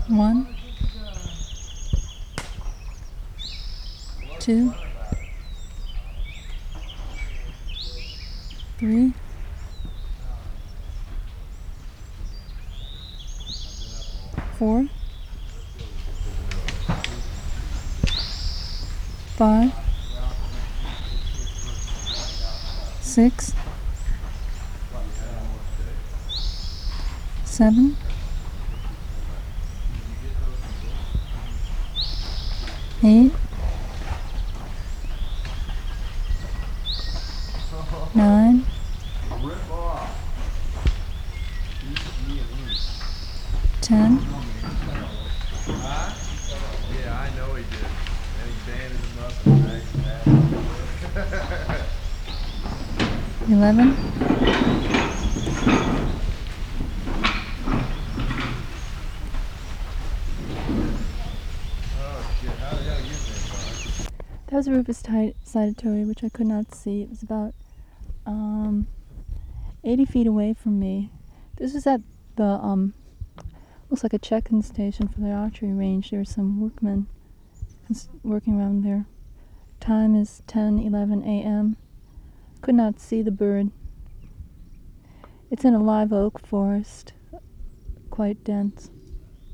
1, 2, 3, 4, 5, 6, 7, 8, 9, 10, Yeah, I know he did. And he banded him up and dragged him back. 11, Oh shit, how the hell you think, that was a rufous-sided toad, which I could not see. It was about 80 feet away from me. This was at the, looks like a check-in station for the archery range. There were some workmen working around there. Time is 10:11 a.m. Could not see the bird. It's in a live oak forest, quite dense.